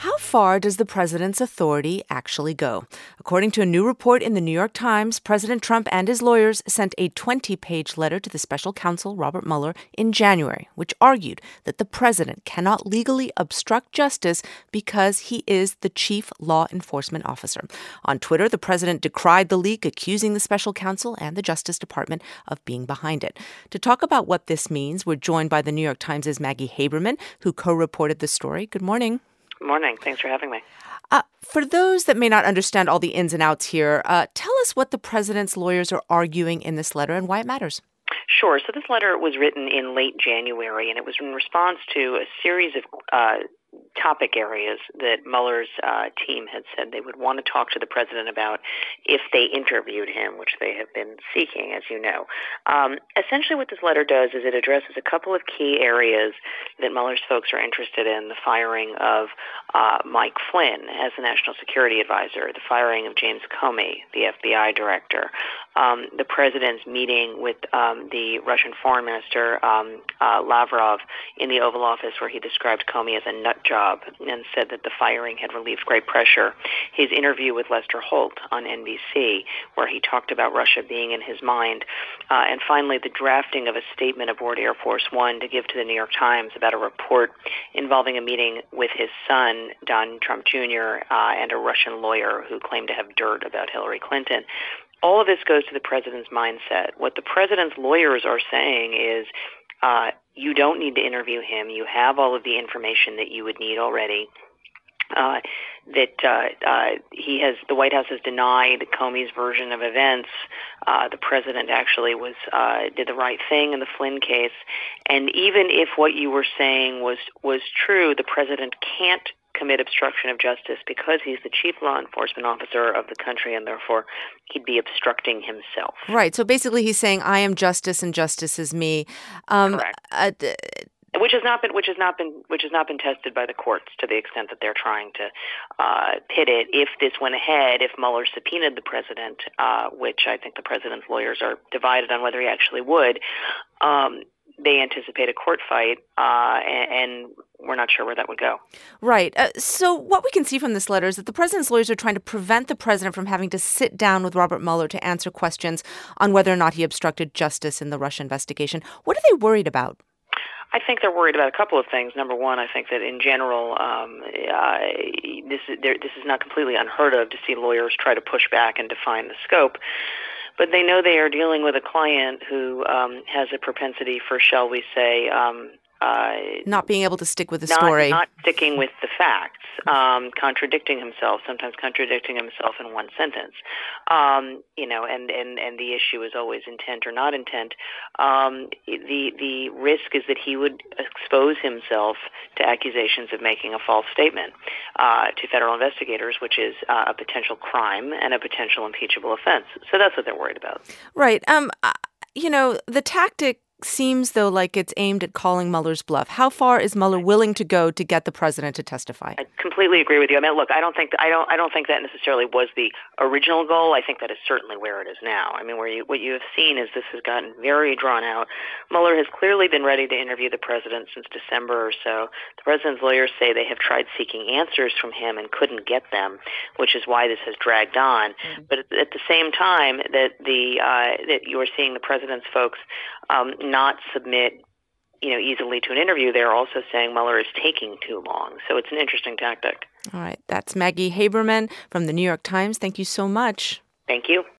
How far does the president's authority actually go? According to a new report in the New York Times, President Trump and his lawyers sent a 20-page letter to the special counsel, Robert Mueller, in January, which argued that the president cannot legally obstruct justice because he is the chief law enforcement officer. On Twitter, the president decried the leak, accusing the special counsel and the Justice Department of being behind it. To talk about what this means, we're joined by the New York Times' Maggie Haberman, who co-reported the story. Good morning. Good morning. Thanks for having me. For those that may not understand all the ins and outs here, tell us what the president's lawyers are arguing in this letter and why it matters. Sure. So this letter was written in late January, and it was in response to a series of topic areas that Mueller's team had said they would want to talk to the president about if they interviewed him, which they have been seeking, as you know. Essentially what this letter does is it addresses a couple of key areas that Mueller's folks are interested in: the firing of Mike Flynn as the National Security Advisor, the firing of James Comey, the FBI director, the president's meeting with the Russian Foreign Minister Lavrov in the Oval Office, where he described Comey as a nut job and said that the firing had relieved great pressure. His interview with Lester Holt on NBC, where he talked about Russia being in his mind. And finally, the drafting of a statement aboard Air Force One to give to the New York Times about a report involving a meeting with his son, Don Trump Jr., and a Russian lawyer who claimed to have dirt about Hillary Clinton. All of this goes to the president's mindset. What the president's lawyers are saying is, you don't need to interview him. You have all of the information that you would need already. The White House has denied Comey's version of events. The president actually did the right thing in the Flynn case. And even if what you were saying was true, the president can't commit obstruction of justice because he's the chief law enforcement officer of the country, and therefore he'd be obstructing himself. Right. So basically he's saying, I am justice and justice is me. Correct. Which has not been tested by the courts to the extent that they're trying to pit it. If this went ahead, if Mueller subpoenaed the president, which I think the president's lawyers are divided on whether he actually would, they anticipate a court fight, and we're not sure where that would go. Right. So what we can see from this letter is that the president's lawyers are trying to prevent the president from having to sit down with Robert Mueller to answer questions on whether or not he obstructed justice in the Russia investigation. What are they worried about? I think they're worried about a couple of things. Number one, I think that in general, this is not completely unheard of to see lawyers try to push back and define the scope. But they know they are dealing with a client who has a propensity for, shall we say, not being able to stick with the story. Not sticking with the facts, contradicting himself, sometimes contradicting himself in one sentence. And the issue is always intent or not intent. The risk is that he would expose himself to accusations of making a false statement to federal investigators, which is a potential crime and a potential impeachable offense. So that's what they're worried about. Right. The tactic seems, though, like it's aimed at calling Mueller's bluff. How far is Mueller willing to go to get the president to testify? I completely agree with you. I mean, look, I don't think that necessarily was the original goal. I think that is certainly where it is now. I mean, what you have seen is this has gotten very drawn out. Mueller has clearly been ready to interview the president since December or so. The president's lawyers say they have tried seeking answers from him and couldn't get them, which is why this has dragged on. Mm-hmm. But at the same time that that you are seeing the president's folks not submit, easily to an interview, they're also saying Mueller is taking too long. So it's an interesting tactic. All right. That's Maggie Haberman from the New York Times. Thank you so much. Thank you.